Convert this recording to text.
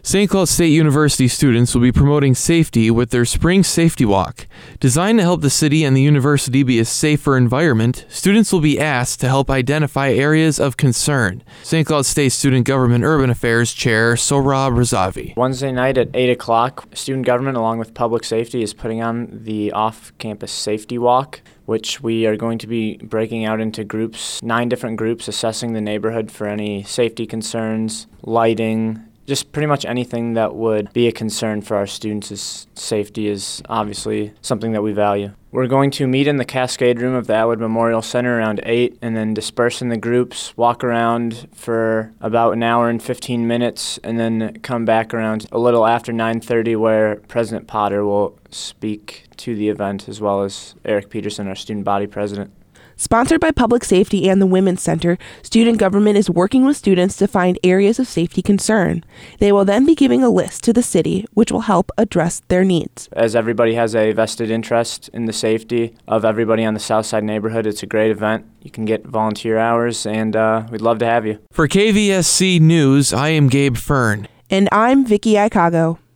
St. Cloud State University students will be promoting safety with their Spring Safety Walk. Designed to help the city and the university be a safer environment, students will be asked to help identify areas of concern. St. Cloud State Student Government Urban Affairs Chair Sohrab Razavi. Wednesday night at 8 o'clock, Student Government along with Public Safety is putting on the Off-Campus Safety Walk, which we are going to be breaking out into groups, 9 different groups, assessing the neighborhood for any safety concerns, lighting, just pretty much anything that would be a concern for our students' safety is obviously something that we value. We're going to meet in the Cascade Room of the Atwood Memorial Center around 8 and then disperse in the groups, walk around for about an hour and 15 minutes, and then come back around a little after 9:30 where President Potter will speak to the event, as well as Eric Peterson, our student body president. Sponsored by Public Safety and the Women's Center, Student Government is working with students to find areas of safety concern. They will then be giving a list to the city, which will help address their needs. As everybody has a vested interest in the safety of everybody on the Southside neighborhood, it's a great event. You can get volunteer hours, and we'd love to have you. For KVSC News, I am Gabe Fern. And I'm Vicky Icago.